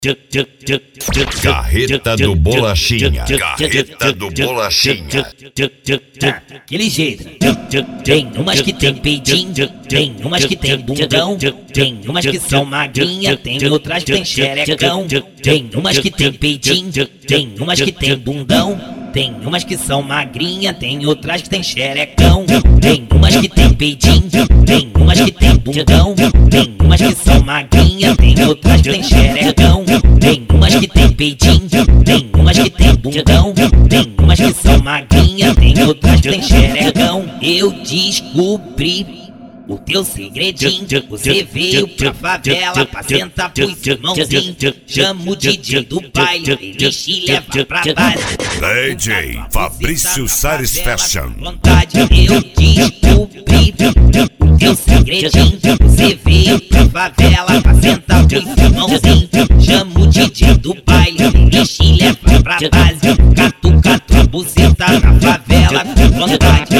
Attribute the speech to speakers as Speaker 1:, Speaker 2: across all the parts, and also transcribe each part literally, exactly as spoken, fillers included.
Speaker 1: Carreta do Bolachinha, carreta do Bolachinha.
Speaker 2: Aquele jeito. Tem umas que tem peidinho, tem umas que tem bundão, tem umas que são magrinha, tem outras que tem xerecão. Tem umas que tem peidinho, tem umas que tem bundão. Tem umas que são magrinha, tem outras que tem xerecão. Tem umas que tem peidinho, tem umas que tem bundão. Tem umas que são magrinha, tem outras que tem xerecão. Tem umas que tem peidinho, tem umas que tem bundão. Tem umas que são magrinha, tem outras que tem xerecão. Eu descobri o teu segredinho, você veio pra favela pra sentar pros irmãozinhos. Chama o D J do baile, ele te leva pra base.
Speaker 1: D J Fabrício Salles Fashion.
Speaker 2: Vontade, eu descobri o teu segredinho, você veio pra favela pra sentar pros irmãozinhos. Chama o D J do baile, ele te leva pra base. Catu, catu, a buceta na favela com vontade.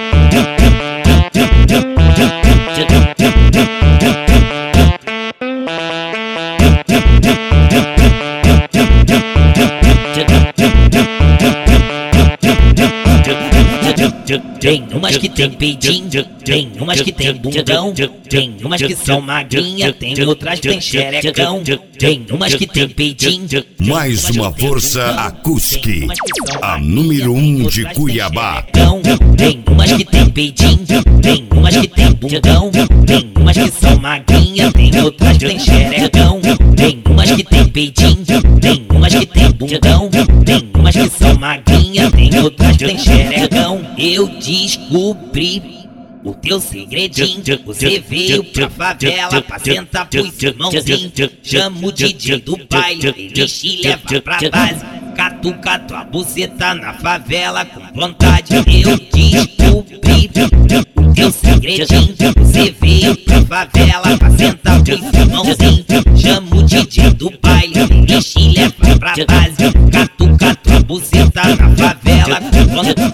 Speaker 2: Tem umas que tem peidinho, tem umas que tem bundão. Tem umas que são magrinha, tem outras que tem xerecão. Tem umas que tem peidinho.
Speaker 1: Mais uma força acústica, a número um de Cuiabá.
Speaker 2: Tem umas que tem peidinho, tem umas que tem bundão. Tem umas que são magrinha, tem outras que tem xerecão. Tem umas que tem peidinho, tem umas que tem bundão. Tem umas que são magrinha, tem outras que tem xerecão. Eu descobri o teu segredinho, você veio pra favela pra sentar pros irmãozinhos. Chama o D J do baile, ele te leva pra base. Catu, catu, a buceta na favela com vontade. Eu descobri o teu segredinho, você veio pra favela pra sentar pros irmãozinhos. Chama o D J do baile, ele te leva pra base. Catu, catu, a buceta na favela com vontade.